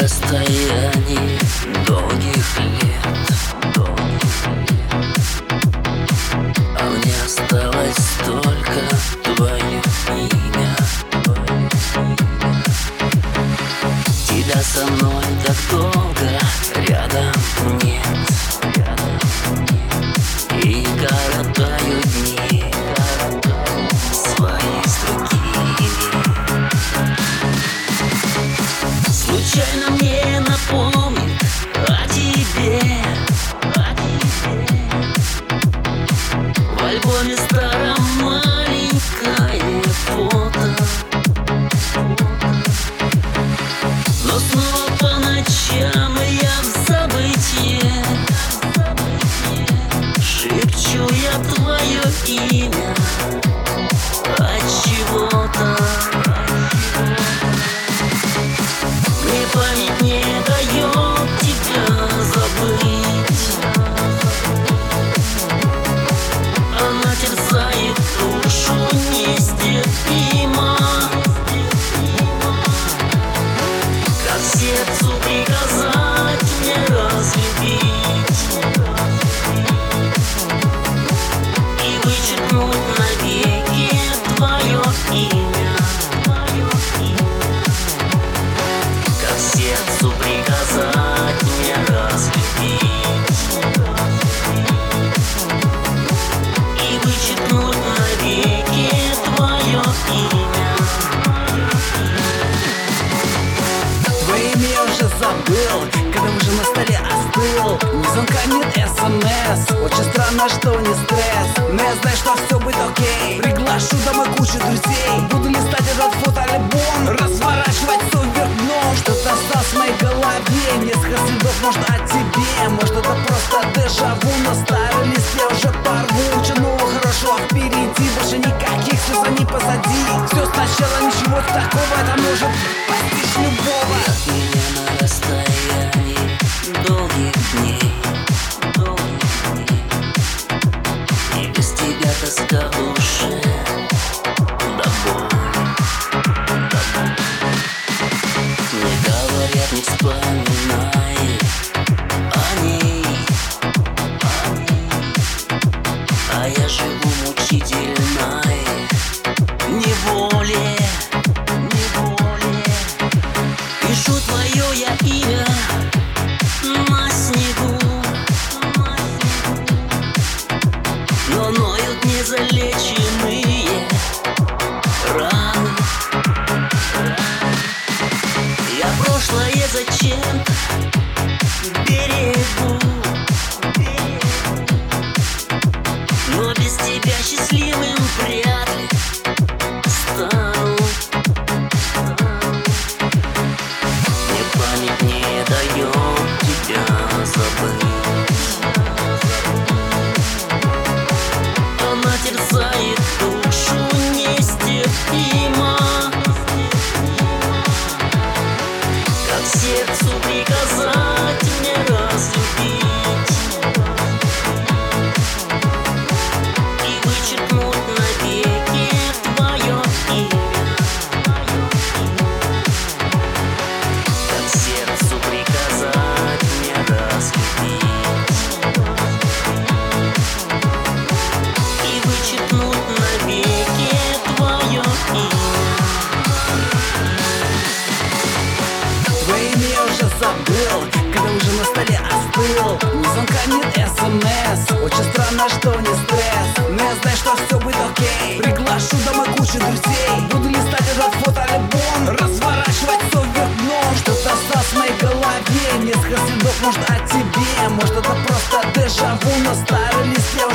расстоянии долгих лет, а мне осталось только твое имя. Тебя со мной так долго рядом нет, и коротаю дни свои строки. Случайно мне напомнит о тебе, в альбоме старом маленькое фото. Но снова по ночам я в забытье шепчу я твое имя от чего-то. Мне память не дает тебя забыть, она терзает душу нестерпимо. Как сердцу приказать мне разлюбить и вычеркнуть навеки твое имя? Как сердцу приказать мне разлюбить и вычеркнуть навеки твое имя? Твое имя я уже забыл, когда уже на столе остыл. Ни звонка, нет СМС, очень странно, что не стресс. Но я знаю, что все будет окей. Приглашу домой кучу друзей, буду листать этот фотоальбом, разворачивать все вверх дном. Что-то осталось в моей голове, несколько следов, может, о тебе. Может, это просто дежаву, но старый лист я уже порву. Ничего нового хорошего впереди, больше никаких слез они позади. Все сначала, ничего такого, это может постичь любого. Меня на расстоянии долгих дней, и без тебя тоска в душе до боли. Мне говорят, не вспоминай о ней, а я живу мучительной неволе. Пишу твое я имя на снегу, но ноют незалеченные раны. Я прошлое зачем-то берегу, но без тебя счастливым вряд ли стану. Мне память не дает тебя забыть, она терзает душу нестерпимо. Как сердцу приказать мне разлюбить и вычеркнуть навеки твое имя? Как сердцу приказать мне разлюбить и вычеркнуть навеки твое имя? Твое имя я уже забыл, когда уже на столе остыл. Ни звонка, нет СМС, очень странно, что не стресс. Но я знаю, что все будет окей. Приглашу домой кучу друзей, буду листать этот фотоальбом, разворачивать все вверх дном. Что-то осталось в моей голове, несколько следов, может, о тебе. Может, это просто дежаву, но старый лист я